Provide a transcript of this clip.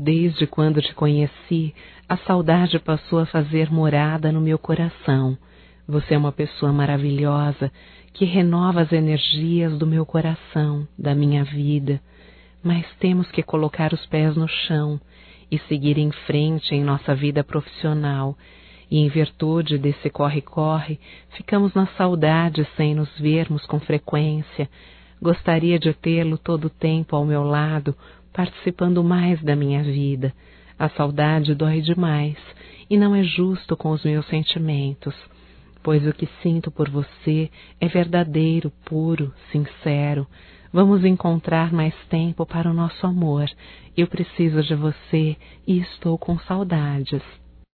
Desde quando te conheci, a saudade passou a fazer morada no meu coração. Você é uma pessoa maravilhosa que renova as energias do meu coração, da minha vida. Mas temos que colocar os pés no chão e seguir em frente em nossa vida profissional. E em virtude desse corre-corre, ficamos na saudade sem nos vermos com frequência. Gostaria de tê-lo todo o tempo ao meu lado, participando mais da minha vida. A saudade dói demais e não é justo com os meus sentimentos, pois o que sinto por você é verdadeiro, puro, sincero. Vamos encontrar mais tempo para o nosso amor. Eu preciso de você e estou com saudades.